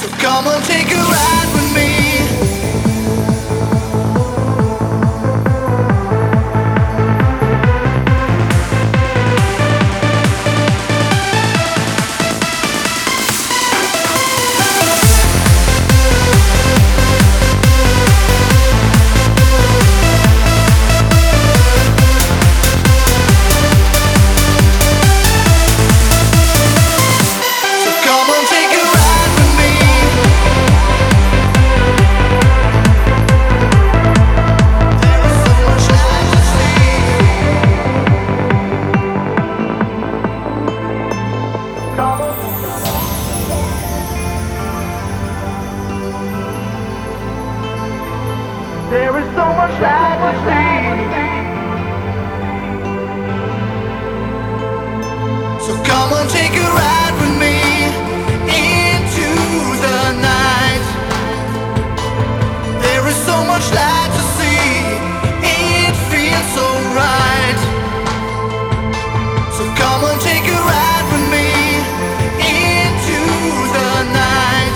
Come on, take a ride with me. There is so much light to see. So come on, take a ride with me into the night. There is so much light to see. It feels so right. So come on, take a ride with me into the night.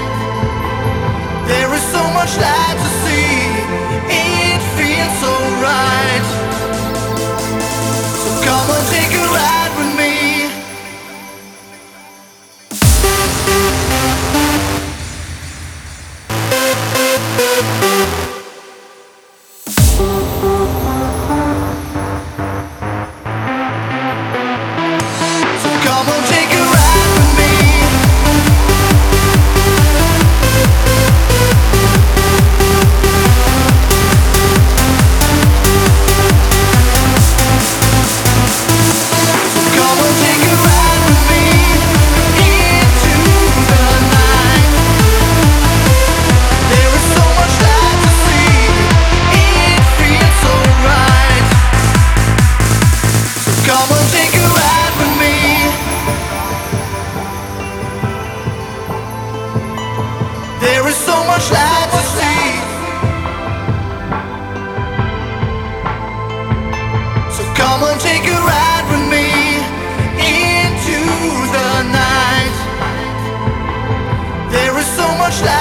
There is so much light to see. It feels so right. So come on, take a ride with me. So come on, take a ride with me. There is so much light to see. So come on, take a ride with me into the night. There is so much light.